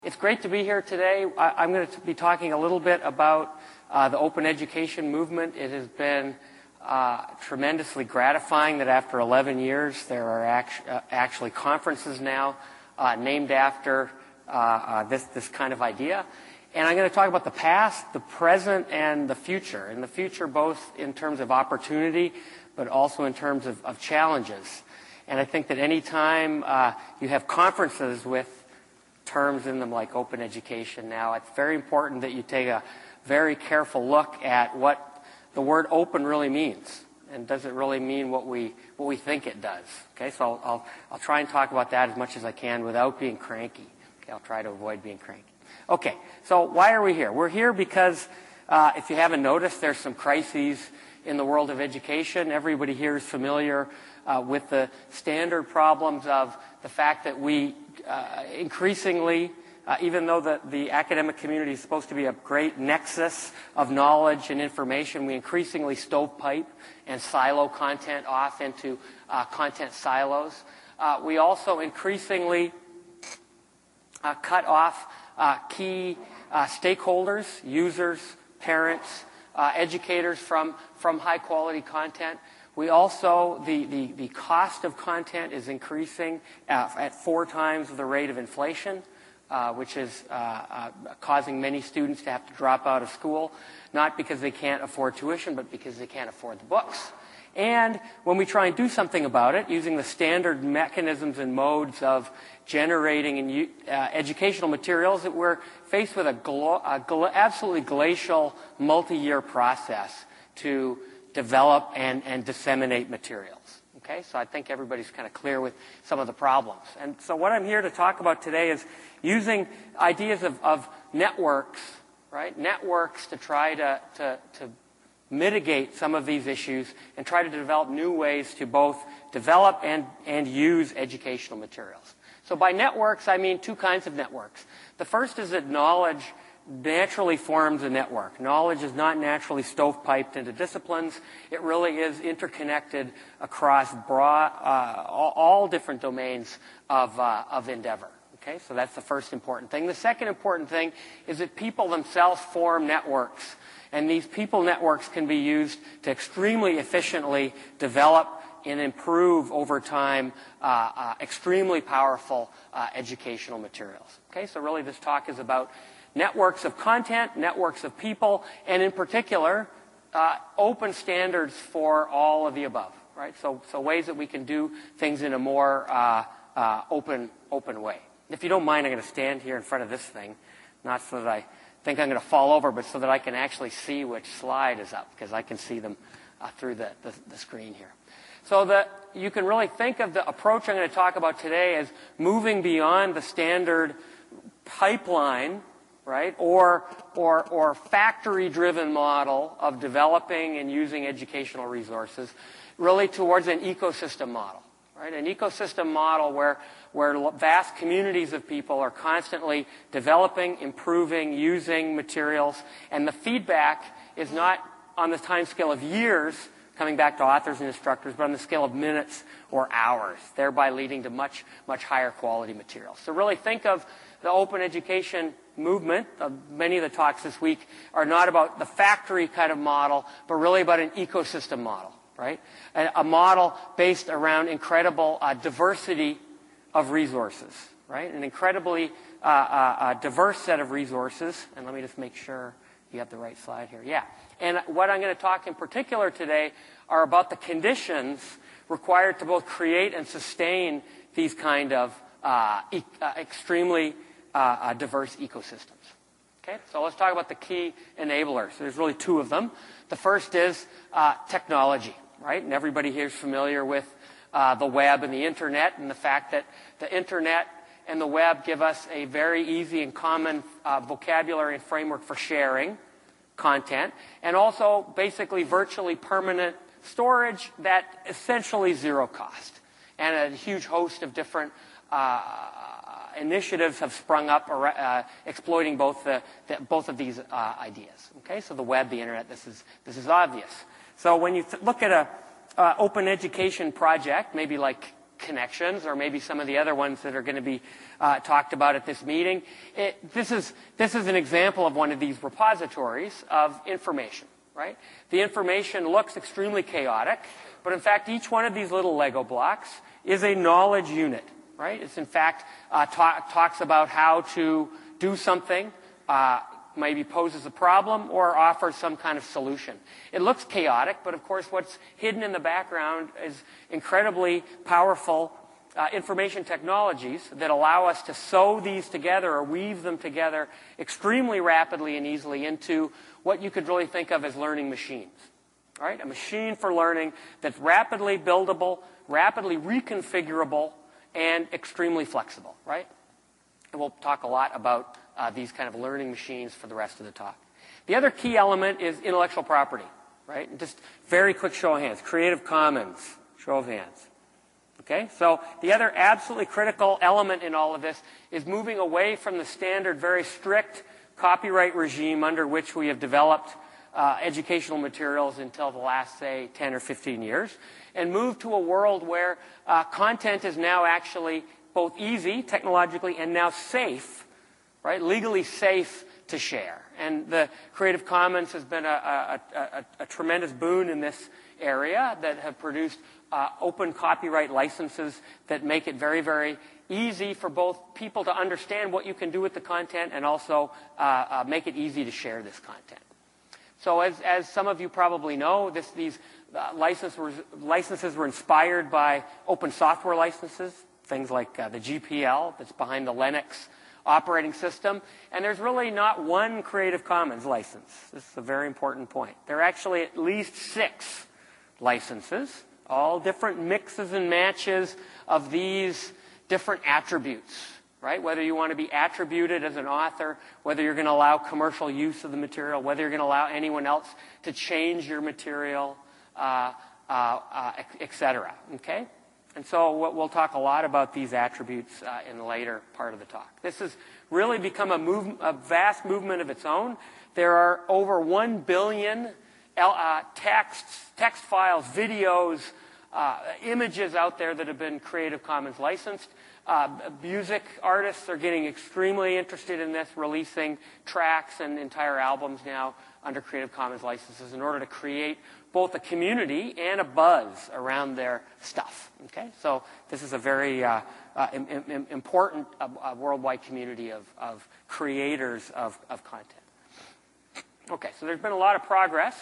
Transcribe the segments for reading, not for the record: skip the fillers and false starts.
It's great to be here today. I'm going to be talking a little bit about the open education movement. It has been tremendously gratifying that after 11 years there are actually conferences now named after this kind of idea. And I'm going to talk about the past, the present, and the future. And the future both in terms of opportunity, but also in terms of challenges. And I think that any time you have conferences with terms in them like open education now, it's very important that you take a very careful look at what the word open really means. And does it really mean what we think it does? Okay, so I'll try and talk about that as much as I can without being cranky. Okay, I'll try to avoid being cranky. Okay, so why are we here? We're here because, if you haven't noticed, there's some crises in the world of education. Everybody here is familiar with the standard problems of the fact that we increasingly, even though the academic community is supposed to be a great nexus of knowledge and information, we increasingly stovepipe and silo content off into content silos. We also increasingly cut off key stakeholders, users, parents, educators from high quality content. We also, the cost of content is increasing at 4 times the rate of inflation, which is causing many students to have to drop out of school, not because they can't afford tuition, but because they can't afford the books. And when we try and do something about it, using the standard mechanisms and modes of generating and educational materials, that we're faced with absolutely glacial multi-year process to develop and disseminate materials. Okay, so I think everybody's kind of clear with some of the problems. And so what I'm here to talk about today is using ideas of networks, right? Networks to try to mitigate some of these issues and try to develop new ways to both develop and use educational materials. So by networks, I mean 2 kinds of networks. The first is that knowledge naturally forms a network. Knowledge is not naturally stovepiped into disciplines. It really is interconnected across all different domains of endeavor. Okay, so that's the first important thing. The second important thing is that people themselves form networks. And these people networks can be used to extremely efficiently develop and improve over time extremely powerful educational materials. Okay, so really this talk is about networks of content, networks of people, and in particular, open standards for all of the above. Right, so ways that we can do things in a more open way. If you don't mind, I'm going to stand here in front of this thing, not so that I think I'm going to fall over, but so that I can actually see which slide is up, because I can see them through the screen here. So you can really think of the approach I'm going to talk about today as moving beyond the standard pipeline, right, or factory-driven model of developing and using educational resources, really towards an ecosystem model. Right? An ecosystem model where vast communities of people are constantly developing, improving, using materials, and the feedback is not on the time scale of years, coming back to authors and instructors, but on the scale of minutes or hours, thereby leading to much, much higher quality materials. So really think of the open education movement. Many of the talks this week are not about the factory kind of model, but really about an ecosystem model. Right? A model based around incredible diversity of resources, right? An incredibly diverse set of resources. And let me just make sure you have the right slide here. Yeah. And what I'm going to talk in particular today are about the conditions required to both create and sustain these kind of extremely diverse ecosystems. Okay, so let's talk about the key enablers. There's really 2 of them. The first is technology, right? And everybody here is familiar with the web and the internet, and the fact that the internet and the web give us a very easy and common vocabulary and framework for sharing content, and also basically virtually permanent storage that essentially 0 cost. And a huge host of different initiatives have sprung up exploiting both of these ideas. Okay, so the web, the internet, this is obvious. So when you look at a open education project, maybe like Connections, or maybe some of the other ones that are going to be talked about at this meeting. This is an example of one of these repositories of information, right? The information looks extremely chaotic, but in fact, each one of these little Lego blocks is a knowledge unit, right? It's in fact talks about how to do something, maybe poses a problem or offers some kind of solution. It looks chaotic, but of course what's hidden in the background is incredibly powerful information technologies that allow us to sew these together or weave them together extremely rapidly and easily into what you could really think of as learning machines. Right? A machine for learning that's rapidly buildable, rapidly reconfigurable, and extremely flexible. Right? And we'll talk a lot about these kind of learning machines for the rest of the talk. The other key element is intellectual property. Right? And just very quick show of hands. Creative Commons, show of hands. Okay? So the other absolutely critical element in all of this is moving away from the standard, very strict copyright regime under which we have developed educational materials until the last, say, 10 or 15 years, and move to a world where content is now actually both easy technologically and now safe, right, legally safe to share. And the Creative Commons has been a tremendous boon in this area that have produced open copyright licenses that make it very, very easy for both people to understand what you can do with the content and also make it easy to share this content. So as some of you probably know, these licenses were inspired by open software licenses, things like the GPL that's behind the Linux operating system. And there's really not one Creative Commons license. This is a very important point. There are actually at least 6 licenses, all different mixes and matches of these different attributes. Right? Whether you want to be attributed as an author, whether you're going to allow commercial use of the material, whether you're going to allow anyone else to change your material, etc. Okay? And so we'll talk a lot about these attributes in the later part of the talk. This has really become a vast movement of its own. There are over 1 billion text files, videos, images out there that have been Creative Commons licensed. Music artists are getting extremely interested in this, releasing tracks and entire albums now under Creative Commons licenses in order to create both a community and a buzz around their stuff. Okay, so this is a very important worldwide community of creators of content. Okay, so there's been a lot of progress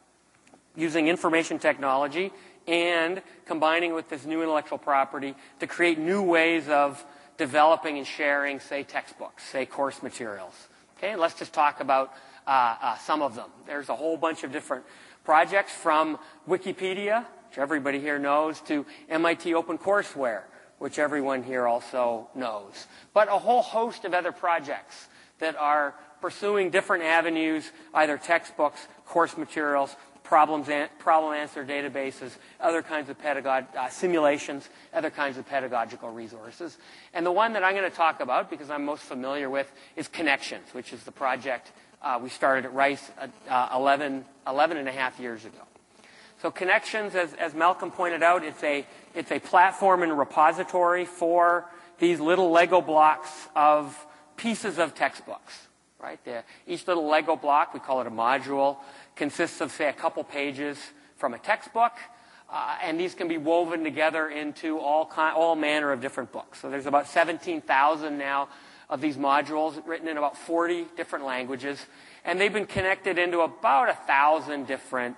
using information technology and combining with this new intellectual property to create new ways of developing and sharing, say, textbooks, say, course materials. Okay, let's just talk about some of them. There's a whole bunch of different projects from Wikipedia, which everybody here knows, to MIT OpenCourseWare, which everyone here also knows. But a whole host of other projects that are pursuing different avenues, either textbooks, course materials, problem answer databases, other kinds of simulations, other kinds of pedagogical resources. And the one that I'm going to talk about, because I'm most familiar with, is Connections, which is the project we started at Rice 11 and a half years ago. So Connections, as Malcolm pointed out, it's a platform and repository for these little Lego blocks of pieces of textbooks. Right? Each little Lego block, we call it a module, consists of, say, a couple pages from a textbook, and these can be woven together into all manner of different books. So there's about 17,000 now of these modules written in about 40 different languages, and they've been connected into about 1,000 different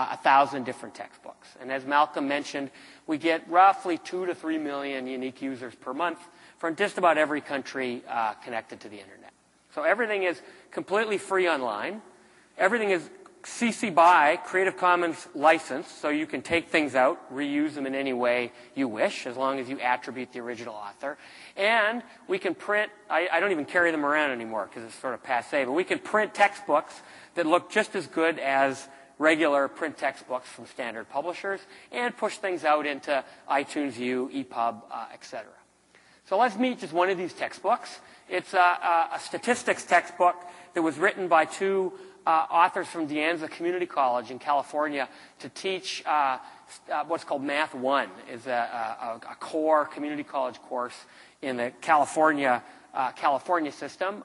textbooks. And as Malcolm mentioned, we get roughly 2 to 3 million unique users per month from just about every country connected to the internet. So everything is completely free online. Everything is CC BY, Creative Commons licensed, so you can take things out, reuse them in any way you wish, as long as you attribute the original author. And we can print, I don't even carry them around anymore because it's sort of passé, but we can print textbooks that look just as good as regular print textbooks from standard publishers and push things out into iTunes U, EPUB, etc. So let's meet just one of these textbooks. It's a statistics textbook that was written by 2 authors from De Anza Community College in California to teach what's called Math 1, is a core community college course in the California system.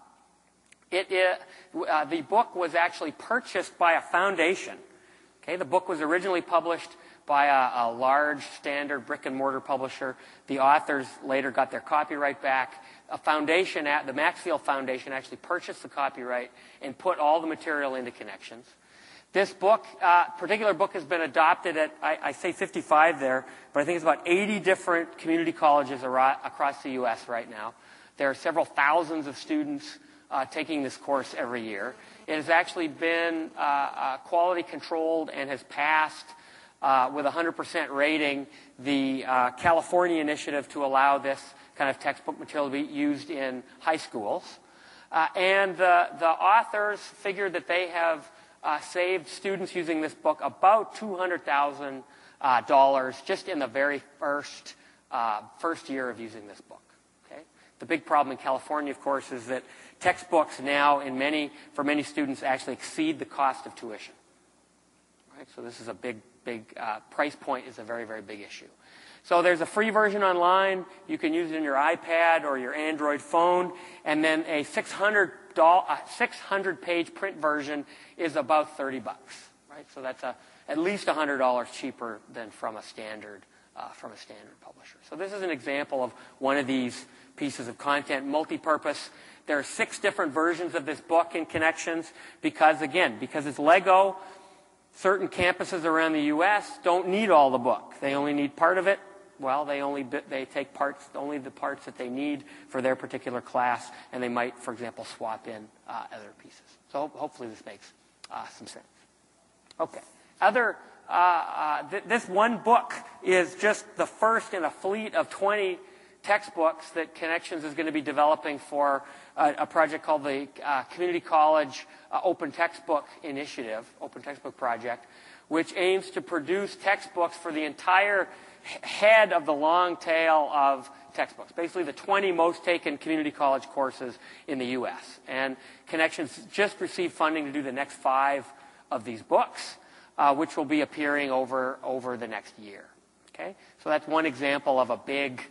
The book was actually purchased by a foundation. Okay, the book was originally published by a large standard brick-and-mortar publisher. The authors later got their copyright back. A foundation, the Maxfield Foundation, actually purchased the copyright and put all the material into Connections. This book, particular book, has been adopted at, I say 55 there, but I think it's about 80 different community colleges across the U.S. right now. There are several thousands of students taking this course every year. It has actually been quality controlled and has passed with 100% rating the California initiative to allow this kind of textbook material to be used in high schools. And the authors figured that they have saved students using this book about $200,000 just in the very first year of using this book. Okay? The big problem in California, of course, is that textbooks now, for many students, actually exceed the cost of tuition. Right? So this is a big price point is a very, very big issue. So there's a free version online. You can use it in your iPad or your Android phone. And then a 600-page print version is about $30. Right? So that's at least $100 cheaper than from a standard publisher. So this is an example of one of these pieces of content, multi-purpose. There are 6 different versions of this book in Connections because it's Lego. Certain campuses around the U.S. don't need all the book. They only need part of it. Well, they take only the parts that they need for their particular class, and they might, for example, swap in other pieces. So hopefully this makes some sense. Okay. This one book is just the first in a fleet of 20 textbooks that Connections is going to be developing for a project called the Community College Open Textbook Initiative, Open Textbook Project, which aims to produce textbooks for the entire head of the long tail of textbooks, basically the 20 most taken community college courses in the U.S. And Connections just received funding to do the next 5 of these books, which will be appearing over the next year. Okay, so that's one example of a big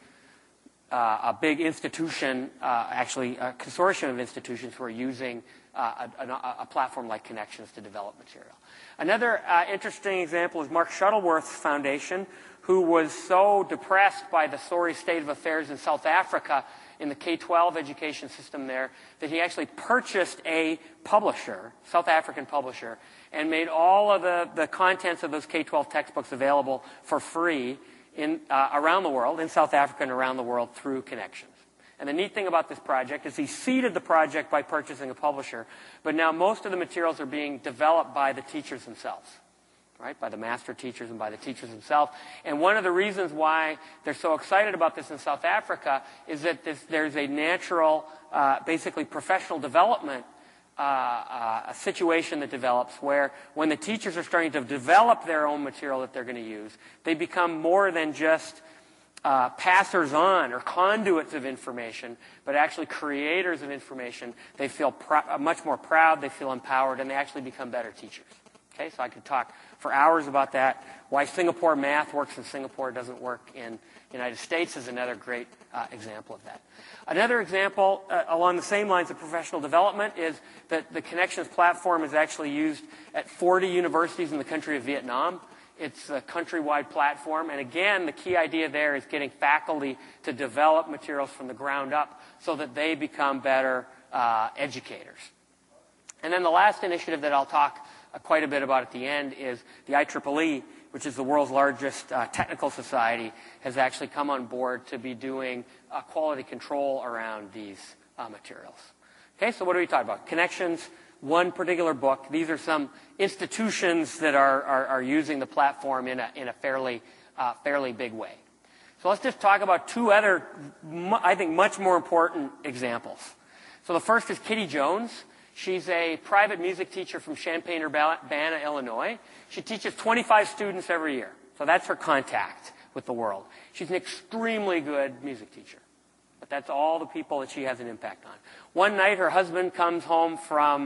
institution, actually a consortium of institutions who are using a platform like Connections to develop material. Another interesting example is Mark Shuttleworth's foundation, who was so depressed by the sorry state of affairs in South Africa in the K-12 education system there that he actually purchased a publisher, South African publisher, and made all of the contents of those K-12 textbooks available for free around the world, in South Africa and around the world through Connections. And the neat thing about this project is he seeded the project by purchasing a publisher, but now most of the materials are being developed by the teachers themselves, right? By the master teachers and by the teachers themselves. And one of the reasons why they're so excited about this in South Africa is that there's a natural, basically professional development a situation that develops where when the teachers are starting to develop their own material that they're going to use, they become more than just passers-on or conduits of information, but actually creators of information. They feel much more proud, they feel empowered, and they actually become better teachers. Okay, so I could talk for hours about that. Why Singapore math works in Singapore doesn't work in the United States is another great example of that. Another example along the same lines of professional development is that the Connections platform is actually used at 40 universities in the country of Vietnam. It's a countrywide platform, and again, the key idea there is getting faculty to develop materials from the ground up so that they become better educators. And then the last initiative that I'll talk quite a bit about at the end is the IEEE, which is the world's largest technical society, has actually come on board to be doing quality control around these materials. Okay, so what are we talking about? Connections, one particular book. These are some institutions that are using the platform in a fairly big way. So let's just talk about 2 other, I think, much more important examples. So the first is Kitty Jones. She's a private music teacher from Champaign-Urbana, Illinois. She teaches 25 students every year. So that's her contact with the world. She's an extremely good music teacher. But that's all the people that she has an impact on. One night, her husband comes home from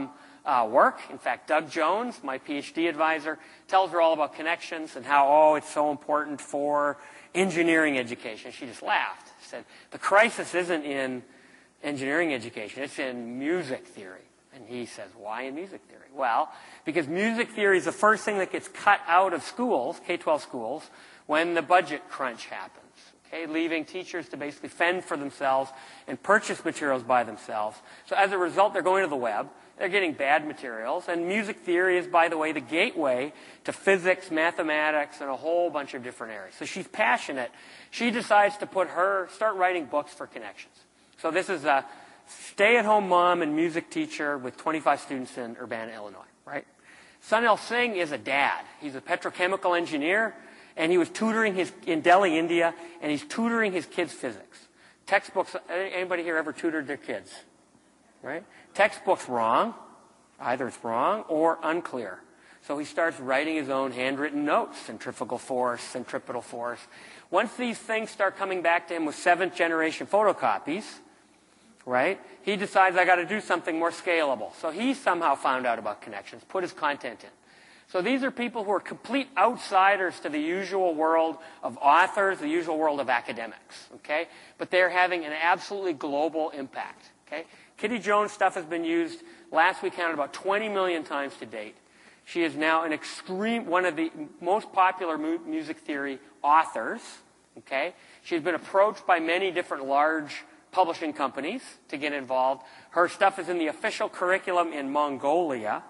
work. In fact, Doug Jones, my PhD advisor, tells her all about connections and how, oh, it's so important for engineering education. She just laughed. She said, the crisis isn't in engineering education, it's in music theory. And he says, why in music theory? Well, because music theory is the first thing that gets cut out of schools, K-12 schools, when the budget crunch happens. Okay, leaving teachers to basically fend for themselves and purchase materials by themselves. So as a result, they're going to the web. They're getting bad materials. And music theory is, by the way, the gateway to physics, mathematics, and a whole bunch of different areas. So she's passionate. She decides to start writing books for connections. So this is a stay-at-home mom and music teacher with 25 students in Urbana, Illinois, right? Sunil Singh is a dad. He's a petrochemical engineer, and he was tutoring in Delhi, India, and he's tutoring his kids' physics. Textbooks, anybody here ever tutored their kids? Right? Textbooks wrong. Either it's wrong or unclear. So he starts writing his own handwritten notes, centrifugal force, centripetal force. Once these things start coming back to him with 7th-generation photocopies, right, he decides, I got to do something more scalable. So he somehow found out about connections, put his content in. So these are people who are complete outsiders to the usual world of authors, the usual world of academics, okay? But they're having an absolutely global impact, okay? Kitty Jones' stuff has been used, last we counted, about 20 million times to date. She is now one of the most popular music theory authors, okay? She's been approached by many different large publishing companies to get involved. Her stuff is in the official curriculum in Mongolia.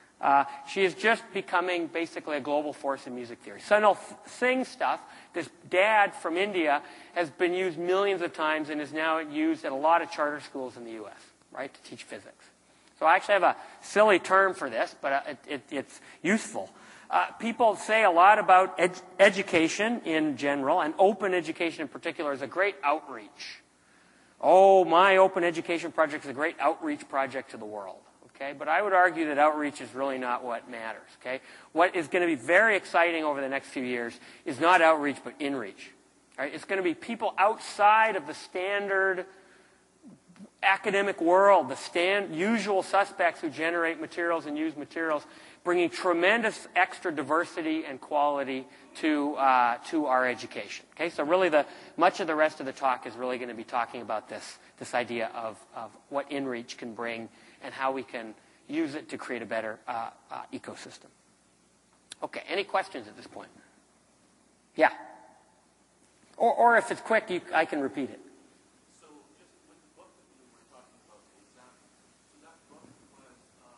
She is just becoming basically a global force in music theory. Sunil Singh's stuff, this dad from India, has been used millions of times and is now used at a lot of charter schools in the U.S., right, to teach physics. So I actually have a silly term for this, but it's useful. People say a lot about education in general, and open education in particular is a great outreach. Oh, my open education project is a great outreach project to the world. Okay, but I would argue that outreach is really not what matters. Okay, what is going to be very exciting over the next few years is not outreach but inreach. Right? It's going to be people outside of the standard academic world, the usual suspects who generate materials and use materials, bringing tremendous extra diversity and quality to our education. Okay, so really much of the rest of the talk is really going to be talking about this idea of what inreach can bring and how we can use it to create a better ecosystem. Okay, any questions at this point? Yeah. Or if it's quick, I can repeat it. So just with the book that we were talking about, the example, so that book was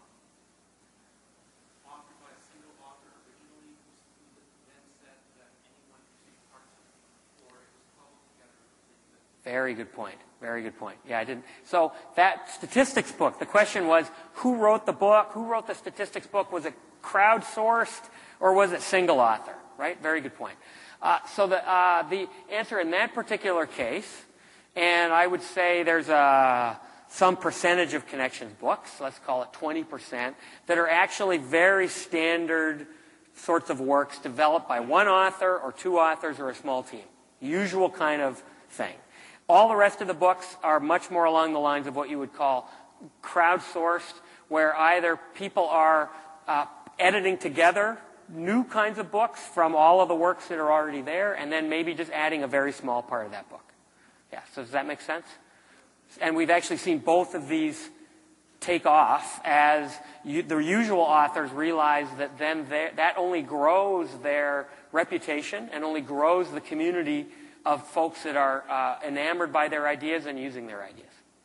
authored by a single author originally, who then said that anyone could take parts of it, or it was cobbled together. Very good point. Very good point. Yeah, I didn't. So that statistics book, the question was, who wrote the book? Who wrote the statistics book? Was it crowdsourced or was it single author? Right? Very good point. So the answer in that particular case, and I would say there's some percentage of Connections books, let's call it 20%, that are actually very standard sorts of works developed by one author or two authors or a small team. Usual kind of thing. All the rest of the books are much more along the lines of what you would call crowdsourced, where either people are editing together new kinds of books from all of the works that are already there, and then maybe just adding a very small part of that book. Yeah, so does that make sense? And we've actually seen both of these take off as the usual authors realize that then that only grows their reputation and only grows the community of folks that are enamored by their ideas and using their ideas.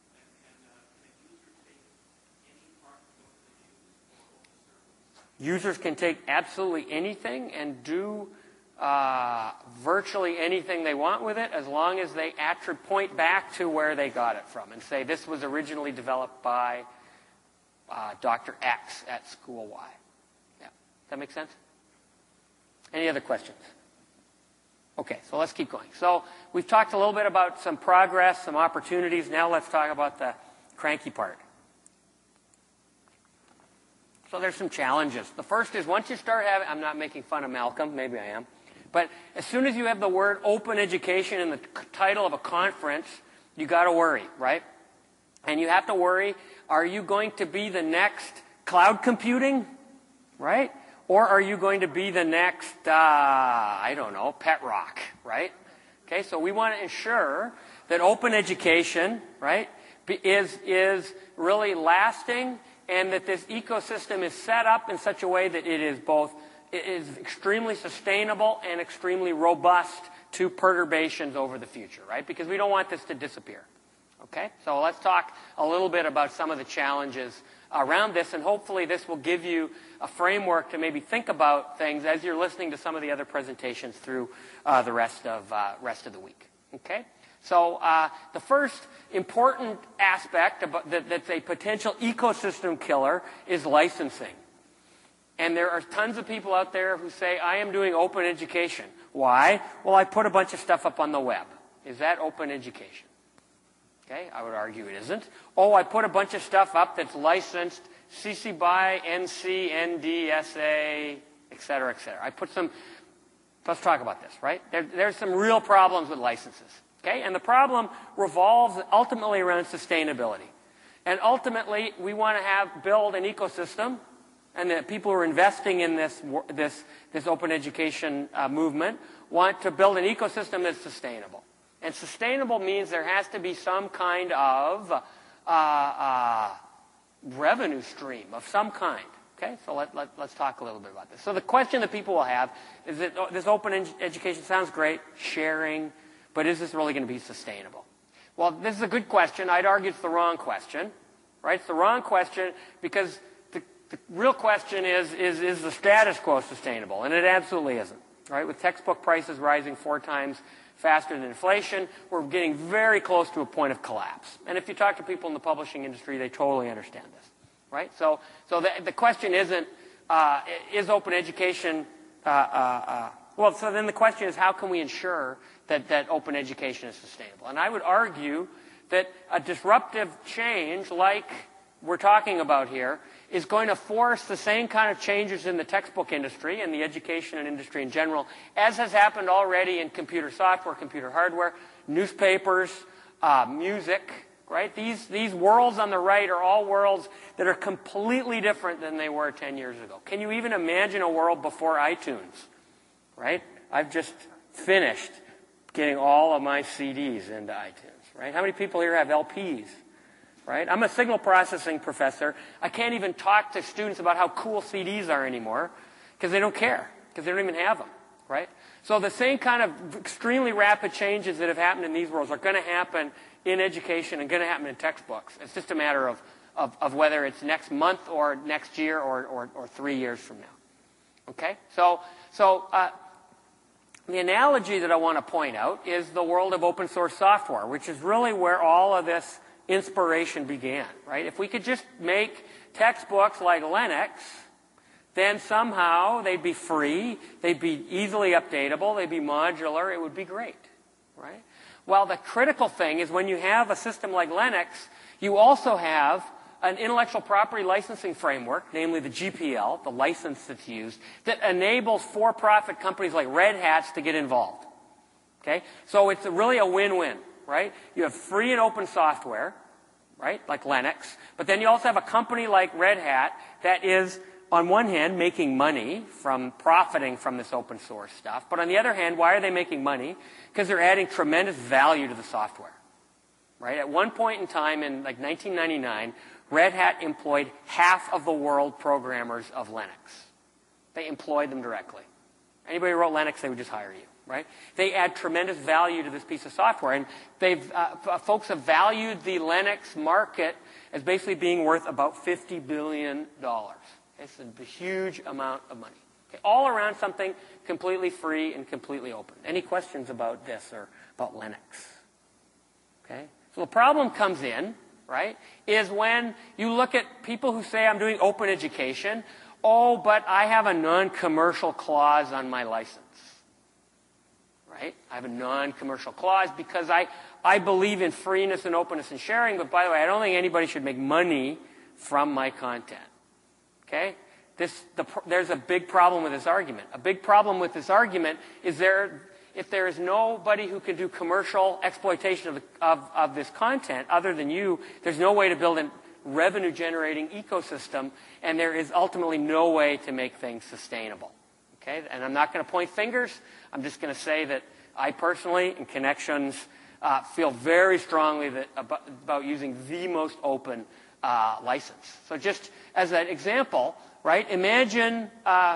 Users can take absolutely anything and do virtually anything they want with it, as long as they point back to where they got it from and say, this was originally developed by Dr. X at School Y. Yeah. Does that make sense? Any other questions? Okay, so let's keep going. So we've talked a little bit about some progress, some opportunities. Now let's talk about the cranky part. So there's some challenges. The first is once you start having, I'm not making fun of Malcolm, maybe I am, but as soon as you have the word open education in the title of a conference, you got to worry, right? And you have to worry, are you going to be the next cloud computing, right? Or are you going to be the next, I don't know, pet rock, right? Okay, so we want to ensure that open education, right, is really lasting, and that this ecosystem is set up in such a way that it is extremely sustainable and extremely robust to perturbations over the future, right? Because we don't want this to disappear. Okay, so let's talk a little bit about some of the challenges around this, and hopefully this will give you a framework to maybe think about things as you're listening to some of the other presentations through the rest of the week. Okay, so the first important aspect that's a potential ecosystem killer is licensing. And there are tons of people out there who say, I am doing open education. Why? Well, I put a bunch of stuff up on the web. Is that open education? Okay, I would argue it isn't. Oh, I put a bunch of stuff up that's licensed, CC BY, NC, ND, SA, et cetera, et cetera. I put some, let's talk about this, right? There's some real problems with licenses. Okay, and the problem revolves ultimately around sustainability. And ultimately, we want to build an ecosystem, and the people who are investing in this open education movement want to build an ecosystem that's sustainable. And sustainable means there has to be some kind of revenue stream of some kind. Okay, so let's talk a little bit about this. So the question that people will have is that this open education sounds great, sharing, but is this really going to be sustainable? Well, this is a good question. I'd argue it's the wrong question, right? It's the wrong question because the real question is the status quo sustainable? And it absolutely isn't, right? With textbook prices rising 4 times faster than inflation, we're getting very close to a point of collapse. And if you talk to people in the publishing industry, they totally understand this, right? So the question isn't, is open education, well, so then the question is, how can we ensure that open education is sustainable? And I would argue that a disruptive change like we're talking about here is going to force the same kind of changes in the textbook industry and the education and industry in general, as has happened already in computer software, computer hardware, newspapers, music, right? These worlds on the right are all worlds that are completely different than they were 10 years ago. Can you even imagine a world before iTunes, right? I've just finished getting all of my CDs into iTunes, right? How many people here have LPs? Right? I'm a signal processing professor. I can't even talk to students about how cool CDs are anymore because they don't care, because they don't even have them, right? So the same kind of extremely rapid changes that have happened in these worlds are going to happen in education and going to happen in textbooks. It's just a matter of whether it's next month or next year or 3 years from now. Okay? So the analogy that I want to point out is the world of open source software, which is really where all of this inspiration began, right? If we could just make textbooks like Linux, then somehow they'd be free, they'd be easily updatable, they'd be modular, it would be great, right? Well, the critical thing is when you have a system like Linux, you also have an intellectual property licensing framework, namely the GPL, the license that's used, that enables for-profit companies like Red Hat to get involved. Okay? So it's really a win-win. Right? You have free and open software, right, like Linux, but then you also have a company like Red Hat that is, on one hand, making money from profiting from this open source stuff, but on the other hand, why are they making money? Because they're adding tremendous value to the software, right? At one point in time in like 1999, Red Hat employed half of the world programmers of Linux. They employed them directly. Anybody who wrote Linux, they would just hire you. Right? They add tremendous value to this piece of software, and folks have valued the Linux market as basically being worth about $50 billion. It's a huge amount of money. Okay? All around something completely free and completely open. Any questions about this or about Linux? Okay? So the problem comes in, right, is when you look at people who say, I'm doing open education, oh, but I have a non-commercial clause on my license. Right? I have a non-commercial clause because I believe in freeness and openness and sharing, but by the way, I don't think anybody should make money from my content. Okay? There's a big problem with this argument. A big problem with this argument is if there is nobody who can do commercial exploitation of this content other than you, there's no way to build revenue-generating ecosystem, and there is ultimately no way to make things sustainable. Okay? And I'm not going to point fingers. I'm just going to say that I personally, in Connections, feel very strongly that about using the most open license. So just as an example, right? Imagine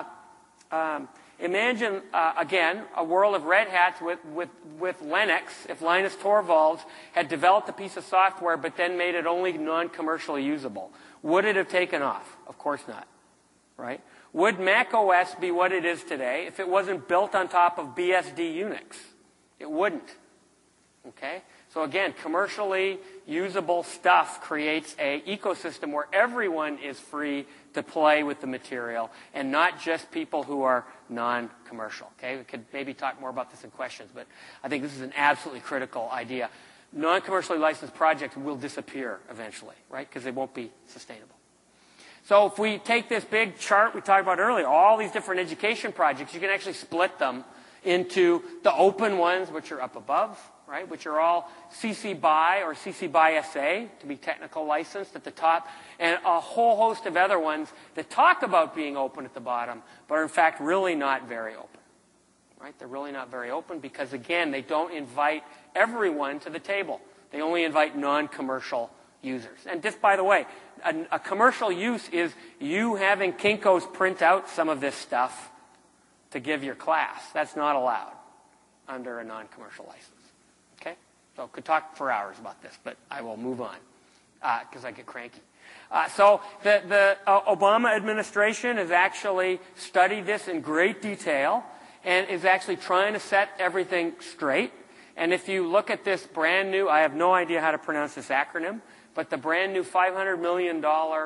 again, a world of Red Hats with Linux. If Linus Torvalds had developed a piece of software but then made it only non-commercially usable, would it have taken off? Of course not, right? Would Mac OS be what it is today if it wasn't built on top of BSD Unix? It wouldn't, okay? So again, commercially usable stuff creates an ecosystem where everyone is free to play with the material and not just people who are non-commercial. Okay, we could maybe talk more about this in questions, but I think this is an absolutely critical idea. Non-commercially licensed projects will disappear eventually, right, because they won't be sustainable. So if we take this big chart we talked about earlier, all these different education projects, you can actually split them into the open ones, which are up above, right, which are all CC BY or CC BY SA, to be technical licensed at the top, and a whole host of other ones that talk about being open at the bottom, but are in fact really not very open. Right? They're really not very open because, again, they don't invite everyone to the table. They only invite non-commercial users. And just by the way, a commercial use is you having Kinko's print out some of this stuff to give your class. That's not allowed under a non-commercial license. Okay? So I could talk for hours about this, but I will move on because I get cranky. So the Obama administration has actually studied this in great detail and is actually trying to set everything straight. And if you look at this brand new, I have no idea how to pronounce this acronym, but the brand new $500 million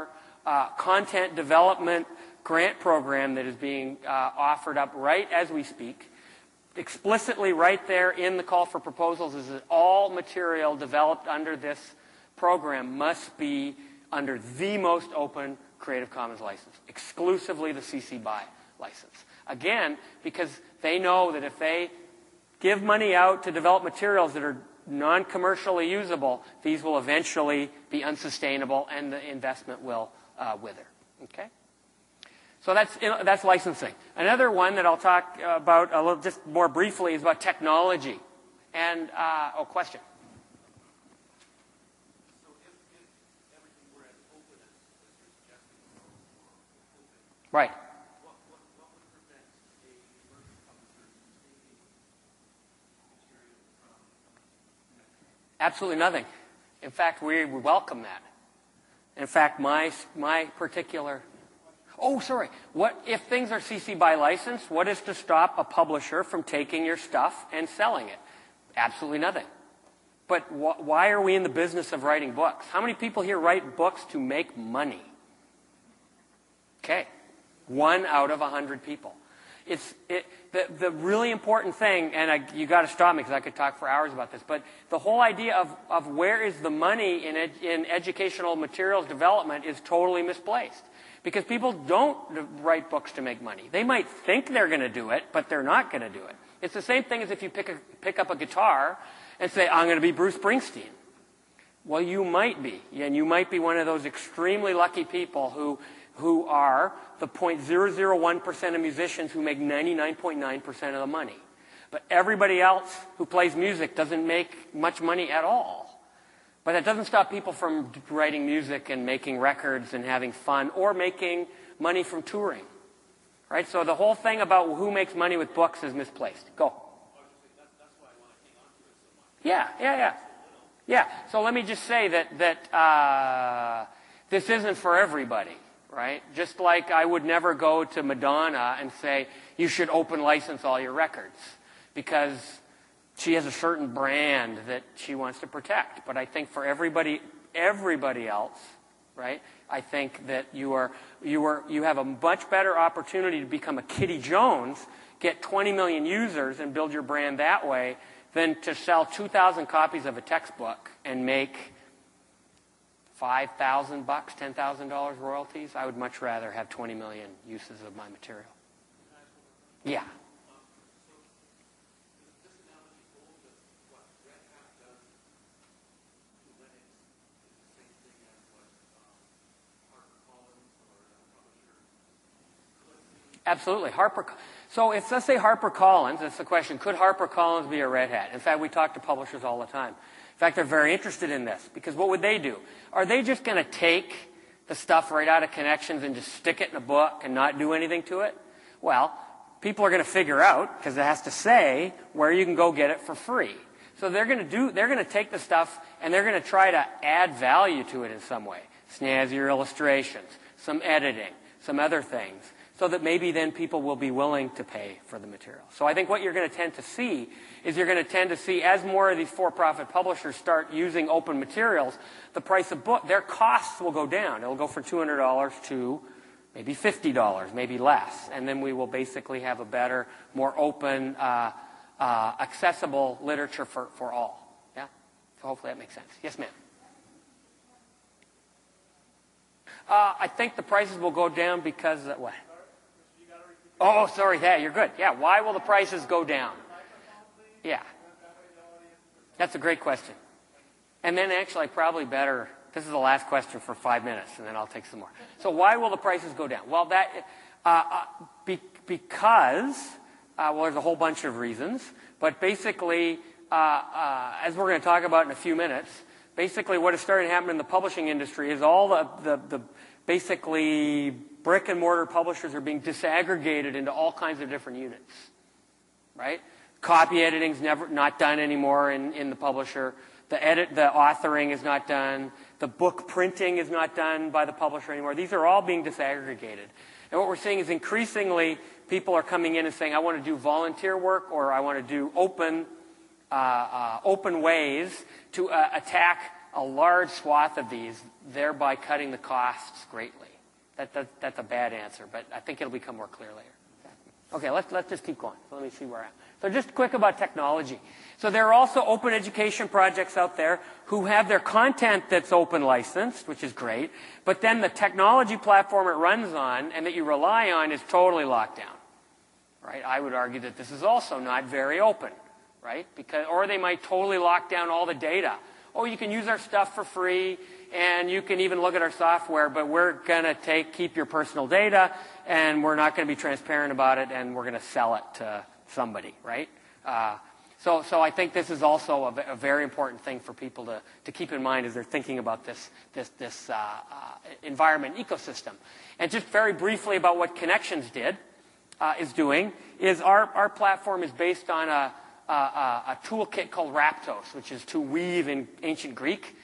content development grant program that is being offered up right as we speak, explicitly right there in the call for proposals is that all material developed under this program must be under the most open Creative Commons license, exclusively the CC BY license. Again, because they know that if they give money out to develop materials that are non-commercially usable, these will eventually be unsustainable and the investment will wither. Okay? So that's licensing. Another one that I'll talk about a little, just more briefly, is about technology. And, question. So if everything were as open as you're suggesting, open, Right. what would prevent a emerging publisher from taking material from Absolutely nothing. In fact, we welcome that. In fact, my particular... Oh, sorry. What if things are CC BY license? What is to stop a publisher from taking your stuff and selling it? Absolutely nothing. But why are we in the business of writing books? How many people here write books to make money? Okay. 1 out of 100 people. The really important thing, and you got to stop me because I could talk for hours about this, but the whole idea of where is the money in educational materials development is totally misplaced. Because people don't write books to make money. They might think they're going to do it, but they're not going to do it. It's the same thing as if you pick up a guitar and say, I'm going to be Bruce Springsteen. Well, you might be. And you might be one of those extremely lucky people who are the 0.001% of musicians who make 99.9% of the money. But everybody else who plays music doesn't make much money at all. But that doesn't stop people from writing music and making records and having fun or making money from touring. Right? So the whole thing about who makes money with books is misplaced. Go. That's why I want to hang on to it so much. Yeah. So let me just say that this isn't for everybody. Right? Just like I would never go to Madonna and say, you should open license all your records. Because she has a certain brand that she wants to protect. But I think for everybody else, right, I think that you have a much better opportunity to become a Kitty Jones, get 20 million users and build your brand that way than to sell 2,000 copies of a textbook and make $5,000, $10,000 royalties. I would much rather have 20 million uses of my material. Yeah. Absolutely. So if, let's say HarperCollins, that's the question, could HarperCollins be a Red Hat? In fact, we talk to publishers all the time. In fact, they're very interested in this, because what would they do? Are they just going to take the stuff right out of Connections and just stick it in a book and not do anything to it? Well, people are going to figure out, because it has to say where you can go get it for free. So they're going to take the stuff and they're going to try to add value to it in some way. Snazzier illustrations, some editing, some other things, so that maybe then people will be willing to pay for the material. So I think what you're going to tend to see is you're going to tend to see, as more of these for-profit publishers start using open materials, the price of book, their costs will go down. It'll go from $200 to maybe $50, maybe less. And then we will basically have a better, more open, accessible literature for all. Yeah? So hopefully that makes sense. Yes, ma'am? I think the prices will go down because, what? Oh, sorry, yeah, you're good. Yeah, why will the prices go down? Yeah. That's a great question. And then actually, probably better, this is the last question for 5 minutes, and then I'll take some more. So why will the prices go down? Well, because there's a whole bunch of reasons. But basically, as we're going to talk about in a few minutes, basically what is starting to happen in the publishing industry is all the basically brick and mortar publishers are being disaggregated into all kinds of different units, right? Copy editing's not done anymore in the publisher. The authoring is not done. The book printing is not done by the publisher anymore. These are all being disaggregated. And what we're seeing is increasingly people are coming in and saying, I want to do volunteer work, or I want to do open ways to attack a large swath of these, thereby cutting the costs greatly. That's a bad answer, but I think it'll become more clear later. Okay, let's just keep going. So let me see where I'm at. So just quick about technology. So there are also open education projects out there who have their content that's open licensed, which is great, but then the technology platform it runs on and that you rely on is totally locked down. Right? I would argue that this is also not very open, right? Or they might totally lock down all the data. Oh, you can use our stuff for free, and you can even look at our software, but we're going to keep your personal data, and we're not going to be transparent about it, and we're going to sell it to somebody, right? So I think this is also a very important thing for people to keep in mind as they're thinking about this environment ecosystem. And just very briefly about what Connections is doing, is our platform is based on a toolkit called Raptos, which is to weave in ancient Greek.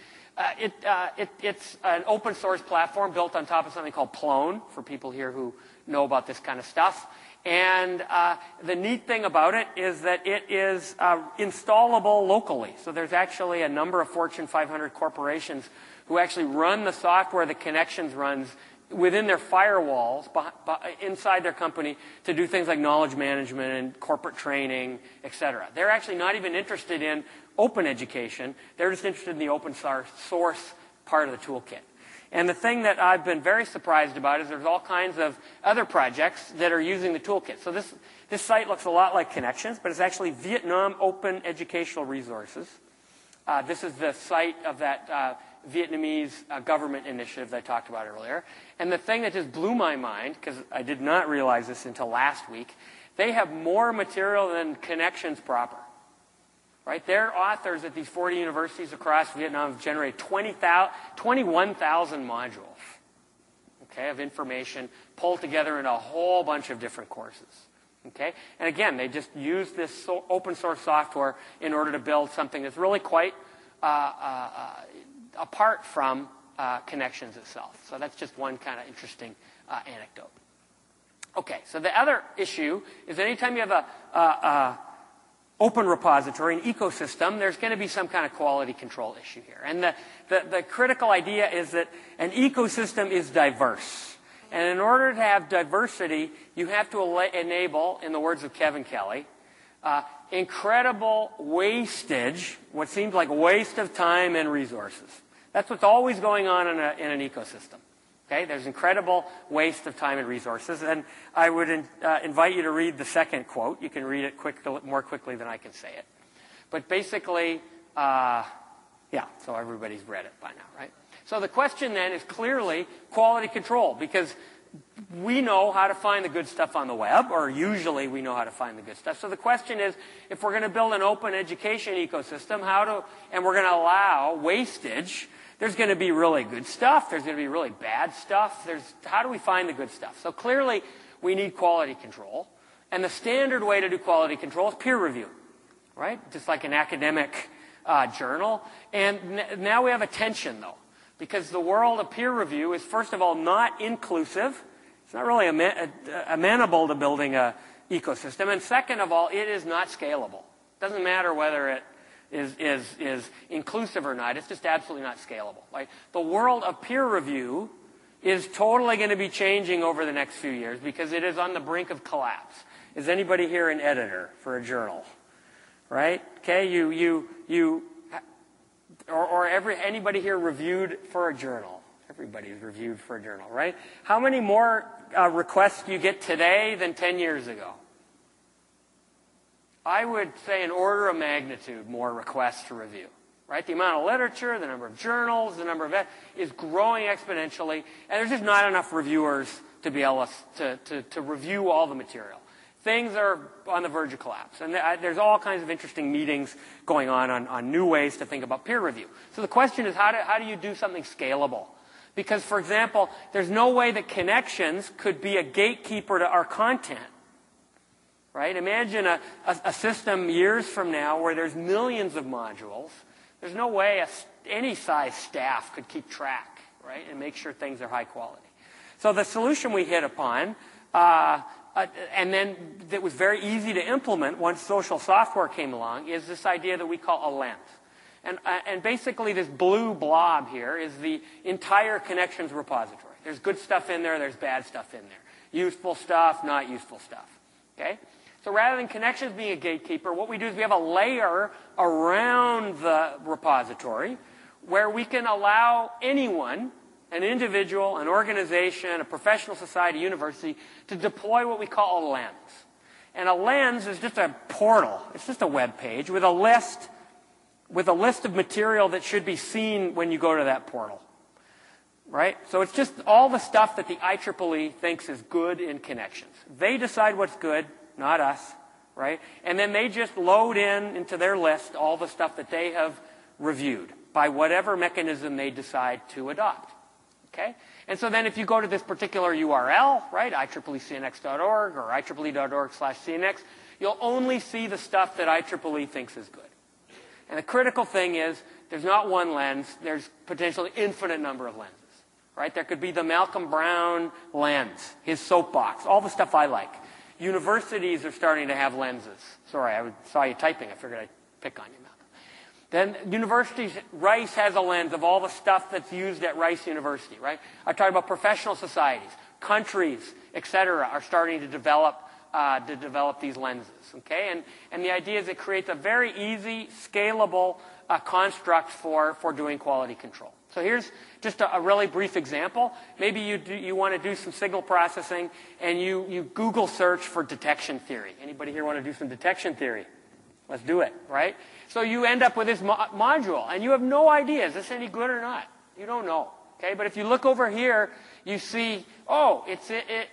It's an open source platform built on top of something called Plone, for people here who know about this kind of stuff. And the neat thing about it is that it is installable locally. So there's actually a number of Fortune 500 corporations who actually run the software that Connections runs within their firewalls inside their company to do things like knowledge management and corporate training, etc. They're actually not even interested in open education. They're just interested in the open source part of the toolkit. And the thing that I've been very surprised about is there's all kinds of other projects that are using the toolkit. So this site looks a lot like Connections, but it's actually Vietnam Open Educational Resources. This is the site of that Vietnamese government initiative that I talked about earlier. And the thing that just blew my mind, because I did not realize this until last week, they have more material than Connections proper. Right? Their authors at these 40 universities across Vietnam have generated 21,000 modules, okay, of information pulled together in a whole bunch of different courses. Okay? And again, they just use this open source software in order to build something that's really quite apart from Connections itself. So that's just one kind of interesting anecdote. Okay, so the other issue is anytime you have a open repository, an ecosystem, there's going to be some kind of quality control issue here. And the critical idea is that an ecosystem is diverse. And in order to have diversity, you have to enable, in the words of Kevin Kelly, incredible wastage, what seems like a waste of time and resources. That's what's always going on in an ecosystem. Okay? There's incredible waste of time and resources. And I would invite you to read the second quote. You can read it more quickly than I can say it. But basically, so everybody's read it by now, right? So the question then is clearly quality control, because we know how to find the good stuff on the web, or usually we know how to find the good stuff. So the question is, if we're going to build an open education ecosystem, and we're going to allow wastage, there's going to be really good stuff, there's going to be really bad stuff. How do we find the good stuff? So clearly, we need quality control. And the standard way to do quality control is peer review, right? Just like an academic journal. And now we have a tension, though, because the world of peer review is, first of all, not inclusive. It's not really amenable to building an ecosystem. And second of all, it is not scalable. It doesn't matter whether it is inclusive or not. It's just absolutely not scalable. Like, the world of peer review is totally going to be changing over the next few years because it is on the brink of collapse. Is anybody here an editor for a journal? Right? Okay, anybody here reviewed for a journal? Everybody's reviewed for a journal, right? How many more requests do you get today than 10 years ago? I would say an order of magnitude more requests to review, right? The amount of literature, the number of journals, the number of is growing exponentially, and there's just not enough reviewers to be able to review all the material. Things are on the verge of collapse. And there's all kinds of interesting meetings going on new ways to think about peer review. So the question is, how do you do something scalable? Because, for example, there's no way that Connections could be a gatekeeper to our content. Right? Imagine a system years from now where there's millions of modules. There's no way any size staff could keep track, right, and make sure things are high quality. So the solution we hit upon, and then that was very easy to implement once social software came along, is this idea that we call a lens. And basically this blue blob here is the entire Connections repository. There's good stuff in there, there's bad stuff in there. Useful stuff, not useful stuff. Okay? So rather than Connections being a gatekeeper, what we do is we have a layer around the repository where we can allow anyone, an individual, an organization, a professional society, university, to deploy what we call a lens. And a lens is just a portal. It's just a web page with a list of material that should be seen when you go to that portal. Right? So it's just all the stuff that the IEEE thinks is good in Connections. They decide what's good, not us. Right? And then they just load into their list all the stuff that they have reviewed by whatever mechanism they decide to adopt. Okay? And so then if you go to this particular URL, right, IEEECNX.org or IEEE.org/CNX, you'll only see the stuff that IEEE thinks is good. And the critical thing is there's not one lens, there's potentially infinite number of lenses. Right? There could be the Malcolm Brown lens, his soapbox, all the stuff I like. Universities are starting to have lenses. Sorry, I saw you typing. I figured I'd pick on you, Malcolm. Then universities, Rice has a lens of all the stuff that's used at Rice University, right? I talked about professional societies, countries, etc., are starting to develop these lenses, okay? And the idea is it creates a very easy, scalable construct for doing quality control. So here's just a really brief example. Maybe you want to do some signal processing, and you Google search for detection theory. Anybody here want to do some detection theory? Let's do it, right? So you end up with this module, and you have no idea, is this any good or not? You don't know, okay? But if you look over here, you see, oh, it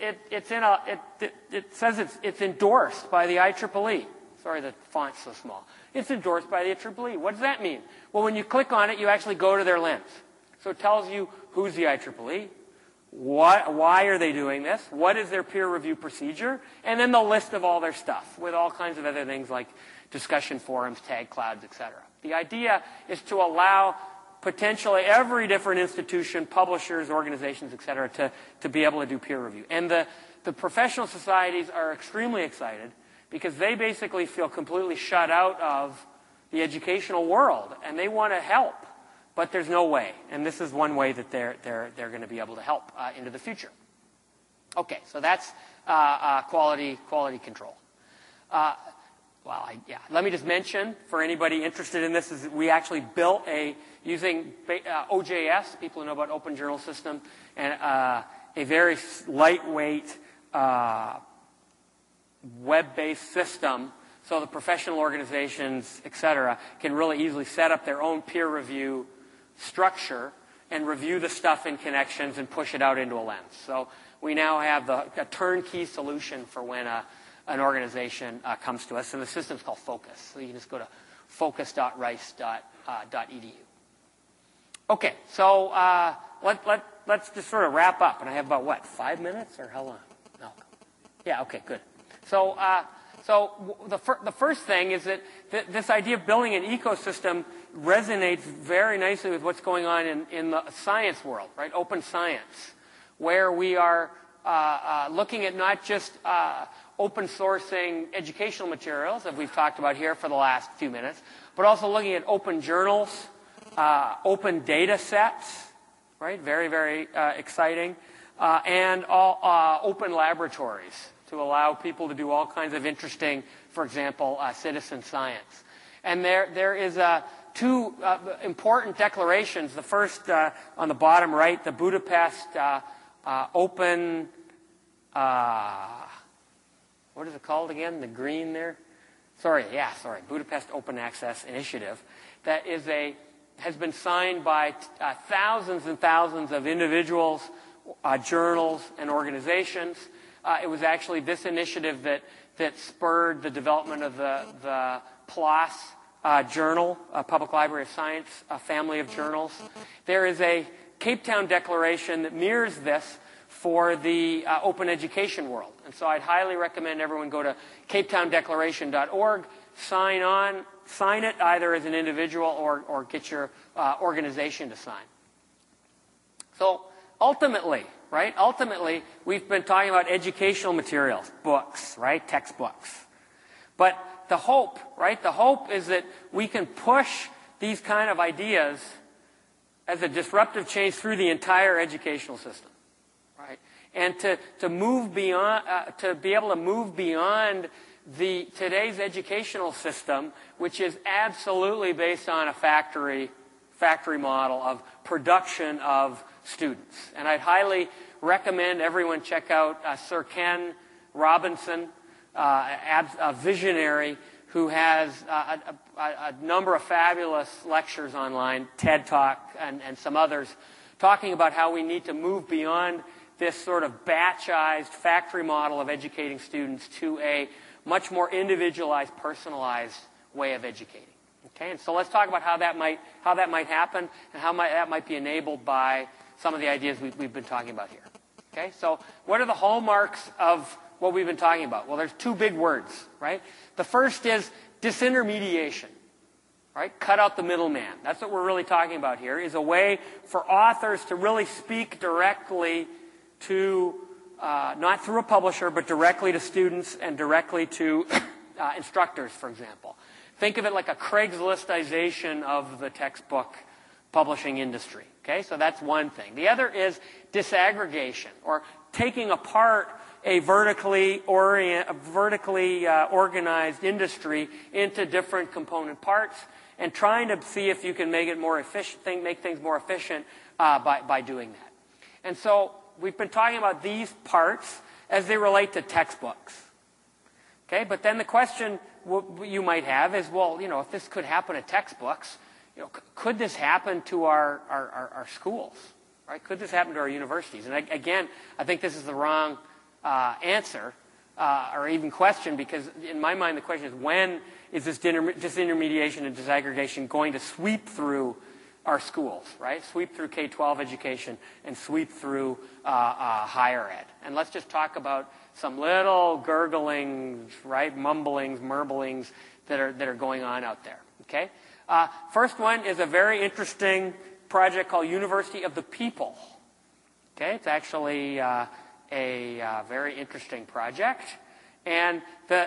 says it's endorsed by the IEEE. Sorry, the font's so small. It's endorsed by the IEEE. What does that mean? Well, when you click on it, you actually go to their lens. So it tells you who's the IEEE, why are they doing this, what is their peer review procedure, and then the list of all their stuff with all kinds of other things like discussion forums, tag clouds, etc. The idea is to allow potentially every different institution, publishers, organizations, etc., to be able to do peer review. And the professional societies are extremely excited because they basically feel completely shut out of the educational world, and they want to help, but there's no way. And this is one way that they're going to be able to help into the future. Okay, so that's quality control. Let me just mention, for anybody interested in this, is we actually built using OJS, people who know about Open Journal System, and a very lightweight web-based system so the professional organizations, et cetera, can really easily set up their own peer review structure and review the stuff in connections and push it out into a lens. So we now have a turnkey solution for when an organization comes to us, and the system's called Focus. So you can just go to focus.rice.edu. Okay, so let's just sort of wrap up. And I have about, what, 5 minutes or how long? No. Yeah, okay, good. So the first thing is that this idea of building an ecosystem resonates very nicely with what's going on in the science world, right? Open science, where we are looking at not just open sourcing educational materials, that we've talked about here for the last few minutes, but also looking at open journals, open data sets, right? Very, very exciting. And all open laboratories to allow people to do all kinds of interesting, for example, citizen science. And there is two important declarations. The first on the bottom right, the Budapest Open, what is it called again? The green there? Budapest Open Access Initiative. That has been signed by thousands and thousands of individuals, journals, and organizations. It was actually this initiative that spurred the development of the PLOS journal, Public Library of Science, a family of journals. There is a Cape Town Declaration that mirrors this for the open education world. And so I'd highly recommend everyone go to capetowndeclaration.org, sign it either as an individual or get your organization to sign. So ultimately, we've been talking about educational materials, books, right, textbooks. But the hope is that we can push these kind of ideas as a disruptive change through the entire educational system, right? And to move beyond, to be able to move beyond today's educational system, which is absolutely based on a factory model of production of students. And I'd highly recommend everyone check out Sir Ken Robinson, a visionary who has a number of fabulous lectures online, TED Talk and some others, talking about how we need to move beyond this sort of batchized factory model of educating students to a much more individualized, personalized way of educating. Okay, and so let's talk about how that might happen and how that might be enabled by some of the ideas we've been talking about here. Okay, so what are the hallmarks of what we've been talking about? Well, there's two big words, right? The first is disintermediation, right? Cut out the middleman. That's what we're really talking about here, is a way for authors to really speak directly to, not through a publisher, but directly to students and directly to instructors, for example. Think of it like a Craigslistization of the textbook publishing industry. Okay, so that's one thing. The other is disaggregation, or taking apart a vertically organized industry into different component parts and trying to see if you can make it more efficient, make things more efficient by doing that. And so we've been talking about these parts as they relate to textbooks. Okay, but then the question you might have is, well, if this could happen to textbooks, could this happen to our schools, right? Could this happen to our universities? And again, I think this is the wrong answer or even question, because in my mind the question is, when is this disintermediation and disaggregation going to sweep through our schools, right? Sweep through K-12 education and sweep through higher ed. And let's just talk about some little gurglings, right? Mumblings, murblings that are going on out there. Okay. First one is a very interesting project called University of the People. Okay, it's actually a very interesting project, and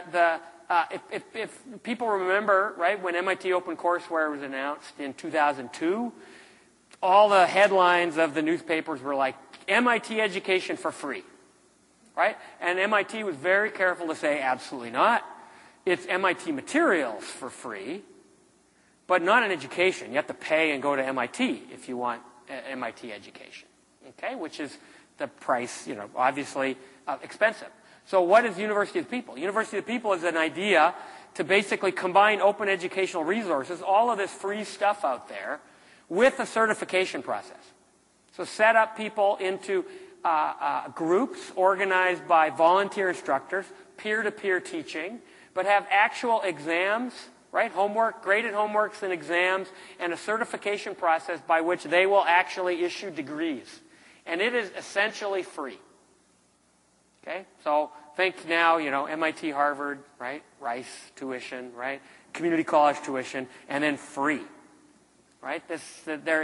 if people remember, right, when MIT OpenCourseWare was announced in 2002, all the headlines of the newspapers were like, MIT education for free, right? And MIT was very careful to say, absolutely not. It's MIT materials for free, but not an education. You have to pay and go to MIT if you want MIT education, okay? Which is the price, obviously expensive. So what is University of the People? University of the People is an idea to basically combine open educational resources, all of this free stuff out there, with a certification process. So set up people into groups organized by volunteer instructors, peer-to-peer teaching, but have actual exams, right? Homework, graded homeworks and exams, and a certification process by which they will actually issue degrees. And it is essentially free. Okay? So think now, MIT, Harvard, right? Rice tuition, right? Community college tuition, and then free. Right? This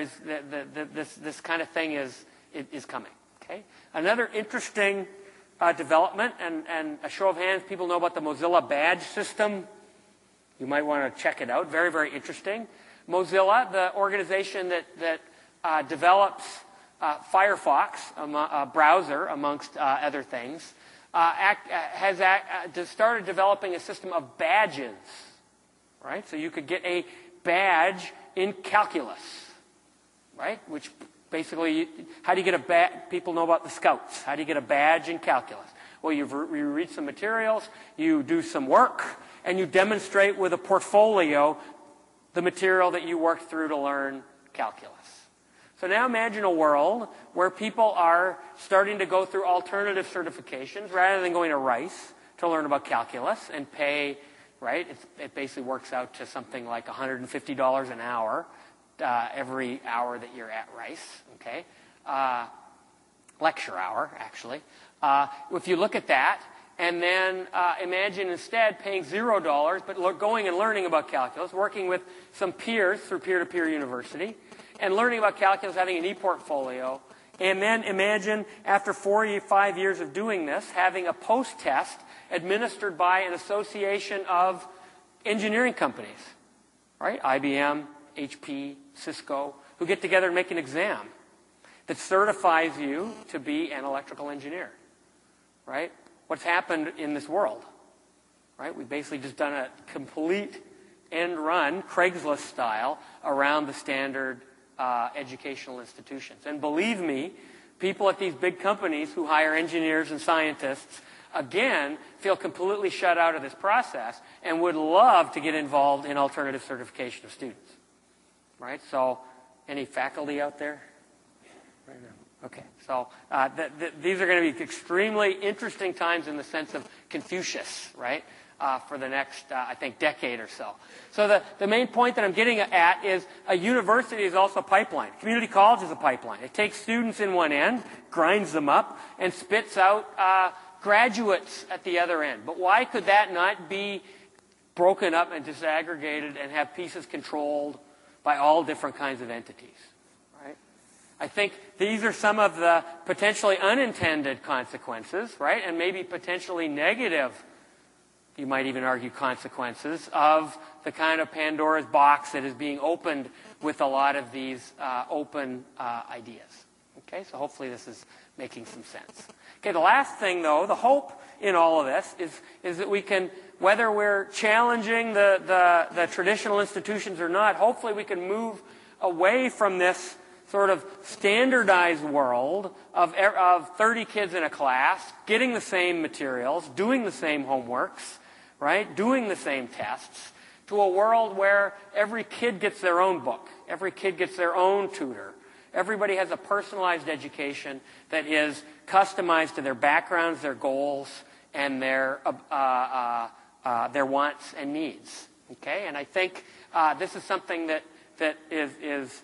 kind of thing is coming. Okay? Another interesting development, and a show of hands, people know about the Mozilla badge system. You might want to check it out. Very, very interesting. Mozilla, the organization that develops Firefox, a browser, amongst other things, has started developing a system of badges. Right? So you could get a badge in calculus. Right? Which basically, how do you get a badge? People know about the Scouts. How do you get a badge in calculus? Well, you read some materials, you do some work, and you demonstrate with a portfolio the material that you worked through to learn calculus. So now imagine a world where people are starting to go through alternative certifications rather than going to Rice to learn about calculus and pay, right? It basically works out to something like $150 an hour every hour that you're at Rice, okay? Lecture hour, actually. If you look at that, and then imagine instead paying $0, but going and learning about calculus, working with some peers through peer-to-peer university, and learning about calculus, having an e-portfolio, and then imagine after 4 or 5 years of doing this, having a post-test administered by an association of engineering companies, right? IBM, HP, Cisco, who get together and make an exam that certifies you to be an electrical engineer, right? What's happened in this world, right? We've basically just done a complete end run, Craigslist style, around the standard educational institutions. And believe me, people at these big companies who hire engineers and scientists, again, feel completely shut out of this process and would love to get involved in alternative certification of students, right? So, any faculty out there? Right now. Okay, so these are going to be extremely interesting times in the sense of Confucius, right, for the next, I think, decade or so. So the main point that I'm getting at is a university is also a pipeline. Community college is a pipeline. It takes students in one end, grinds them up, and spits out graduates at the other end. But why could that not be broken up and disaggregated and have pieces controlled by all different kinds of entities? I think these are some of the potentially unintended consequences, right? And maybe potentially negative, you might even argue, consequences of the kind of Pandora's box that is being opened with a lot of these open ideas. Okay, so hopefully this is making some sense. Okay, the last thing, though, the hope in all of this is that we can, whether we're challenging the traditional institutions or not, hopefully we can move away from this sort of standardized world of 30 kids in a class, getting the same materials, doing the same homeworks, right, doing the same tests, to a world where every kid gets their own book, every kid gets their own tutor. Everybody has a personalized education that is customized to their backgrounds, their goals, and their wants and needs. Okay, and I think this is something that is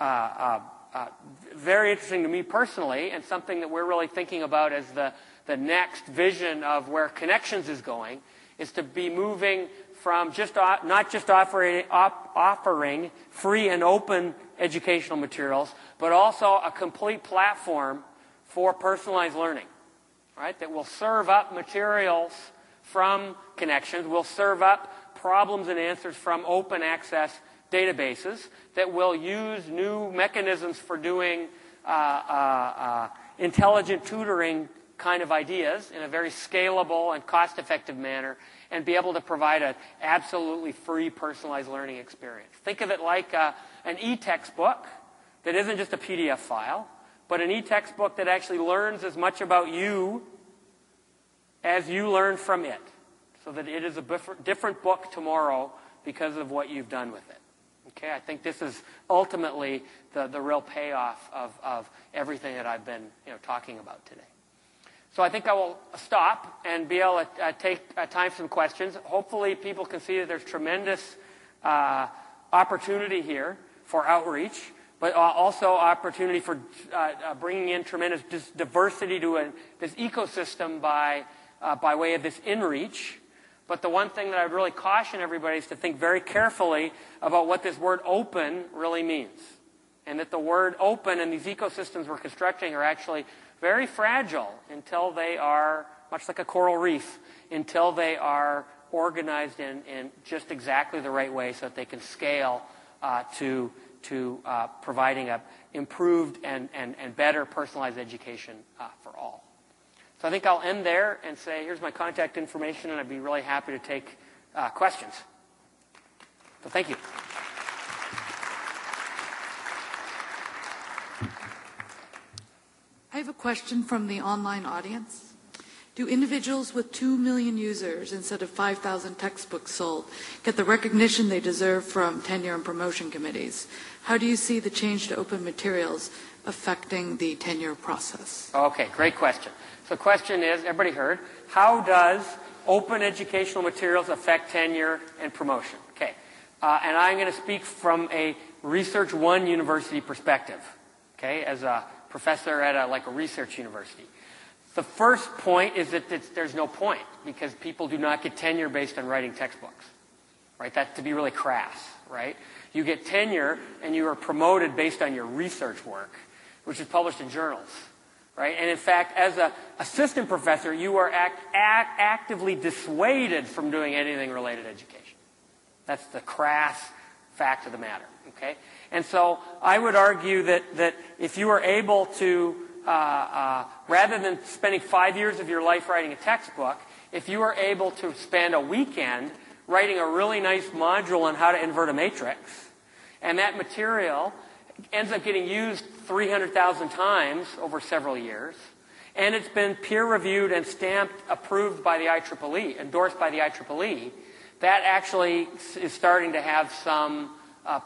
very interesting to me personally, and something that we're really thinking about as the next vision of where Connections is going, is to be moving from not just offering free and open educational materials, but also a complete platform for personalized learning, right? That will serve up materials from Connections, will serve up problems and answers from open access databases that will use new mechanisms for doing intelligent tutoring kind of ideas in a very scalable and cost-effective manner, and be able to provide an absolutely free personalized learning experience. Think of it like an e-textbook that isn't just a PDF file, but an e-textbook that actually learns as much about you as you learn from it, so that it is a different book tomorrow because of what you've done with it. Okay, I think this is ultimately the real payoff of everything that I've been talking about today. So I think I will stop and be able to take time for some questions. Hopefully people can see that there's tremendous opportunity here for outreach, but also opportunity for bringing in tremendous diversity to this ecosystem by way of this inReach. But the one thing that I would really caution everybody is to think very carefully about what this word open really means. And that the word open and these ecosystems we're constructing are actually very fragile until they are, much like a coral reef, until they are organized in just exactly the right way so that they can scale to providing an improved and better personalized education for all. So I think I'll end there and say, here's my contact information, and I'd be really happy to take questions. So thank you. I have a question from the online audience. Do individuals with 2 million users instead of 5,000 textbooks sold get the recognition they deserve from tenure and promotion committees? How do you see the change to open materials affecting the tenure process? Okay, great question. So the question is, everybody heard, how does open educational materials affect tenure and promotion? Okay, and I'm going to speak from a Research One university perspective, okay, as a professor at a research university. The first point is that there's no point because people do not get tenure based on writing textbooks, right? That's to be really crass, right? You get tenure and you are promoted based on your research work, which is published in journals, right? And in fact, as an assistant professor, you are actively dissuaded from doing anything related to education. That's the crass fact of the matter, okay? And so I would argue that if you are able to rather than spending 5 years of your life writing a textbook, if you are able to spend a weekend writing a really nice module on how to invert a matrix, and that material ends up getting used 300,000 times over several years, and it's been peer-reviewed and stamped, approved by the IEEE, endorsed by the IEEE, that actually is starting to have some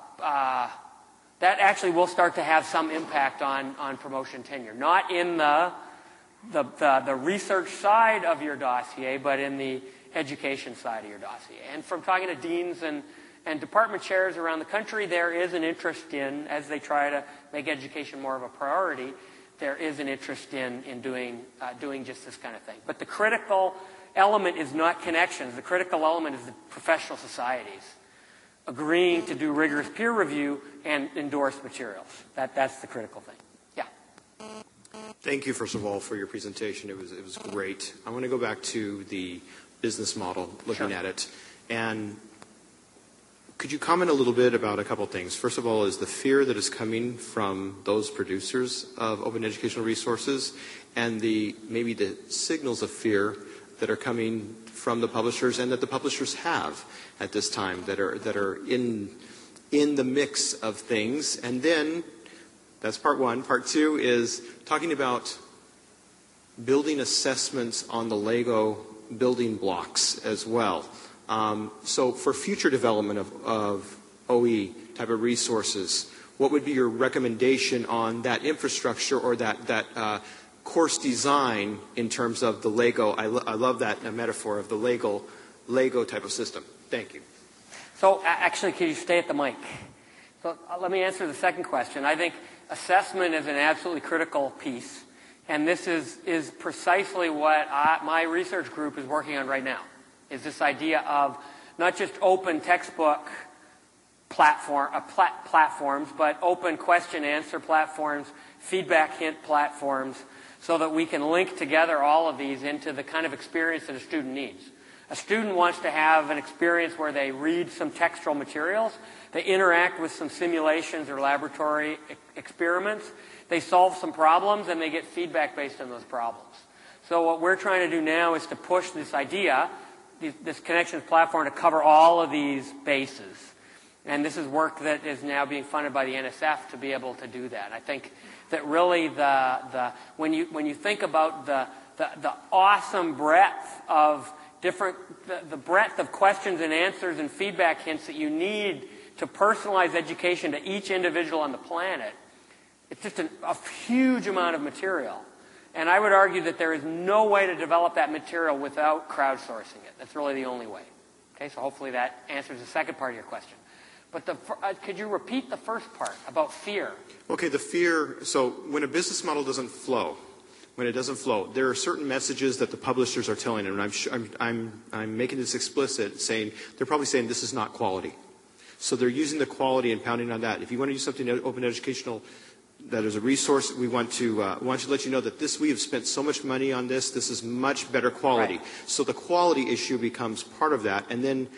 that actually will start to have some impact on promotion tenure. Not in the research side of your dossier, but in the education side of your dossier. And from talking to deans and department chairs around the country, there is an interest in, as they try to make education more of a priority, there is an interest in doing just this kind of thing. But the critical element is not connections. The critical element is the professional societies agreeing to do rigorous peer review and endorse materials. That's the critical thing. Yeah. Thank you, first of all, for your presentation. It was great. I want to go back to the business model, looking at it. And could you comment a little bit about a couple of things? First of all, is the fear that is coming from those producers of open educational resources and maybe the signals of fear that are coming from the publishers and that the publishers have at this time that are in the mix of things. And then that's part one. Part two is talking about building assessments on the Lego building blocks as well. So for future development of OE type of resources, what would be your recommendation on that infrastructure or that course design in terms of the Lego? I love that metaphor of the Lego type of system. Thank you. So actually, can you stay at the mic? So let me answer the second question. I think assessment is an absolutely critical piece, and this is precisely what my research group is working on right now, is this idea of not just open textbook platforms, but open question-answer platforms, feedback hint platforms, so that we can link together all of these into the kind of experience that a student needs. A student wants to have an experience where they read some textual materials, they interact with some simulations or laboratory experiments, they solve some problems, and they get feedback based on those problems. So what we're trying to do now is to push this idea, this connections platform, to cover all of these bases. And this is work that is now being funded by the NSF to be able to do that. I think that really when you think about the awesome breadth of the breadth of questions and answers and feedback hints that you need to personalize education to each individual on the planet, it's just a huge amount of material. And I would argue that there is no way to develop that material without crowdsourcing it. That's really the only way. Okay, so hopefully that answers the second part of your question. But could you repeat the first part about fear? Okay, the fear, so when a business model doesn't flow, there are certain messages that the publishers are telling them, and I'm making this explicit, saying, they're probably saying this is not quality. So they're using the quality and pounding on that. If you want to use something open educational that is a resource, we want to let you know that we have spent so much money on this. This is much better quality. Right. So the quality issue becomes part of that. And then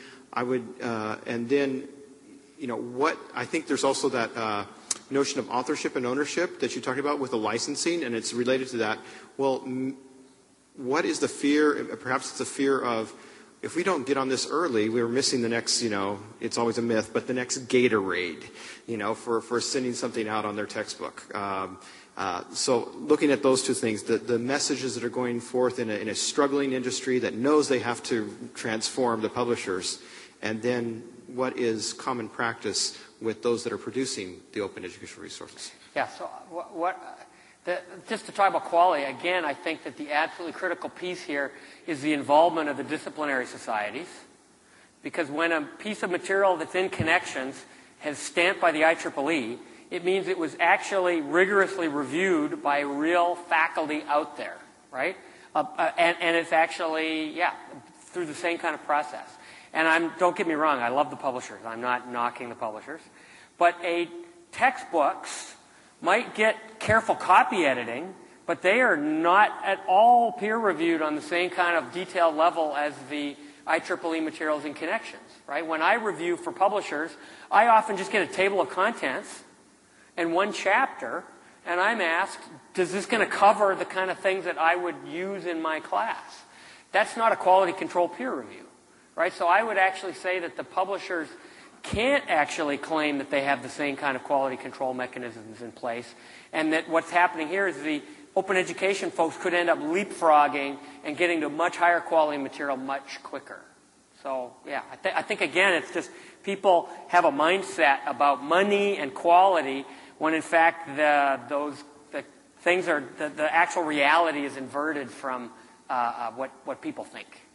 what I think there's also that notion of authorship and ownership that you talked about with the licensing, and it's related to that. Well, what is the fear? Perhaps it's a fear of, if we don't get on this early, we're missing the next, it's always a myth, but the next Gatorade, for sending something out on their textbook. So looking at those two things, the messages that are going forth in a struggling industry that knows they have to transform the publishers, and then what is common practice with those that are producing the open educational resources. Yeah, so just to talk about quality, again, I think that the absolutely critical piece here is the involvement of the disciplinary societies. Because when a piece of material that's in Connections has stamped by the IEEE, it means it was actually rigorously reviewed by real faculty out there, right? And it's actually, through the same kind of process. And don't get me wrong, I love the publishers. I'm not knocking the publishers. But textbooks might get careful copy editing, but they are not at all peer reviewed on the same kind of detailed level as the IEEE materials in Connections, right? When I review for publishers, I often just get a table of contents and one chapter, and I'm asked, is this going to cover the kind of things that I would use in my class? That's not a quality control peer review, right? So I would actually say that the publishers can't actually claim that they have the same kind of quality control mechanisms in place, and that what's happening here is the open education folks could end up leapfrogging and getting to much higher quality material much quicker. So, yeah, I think again, it's just people have a mindset about money and quality when in fact the actual reality is inverted from what people think.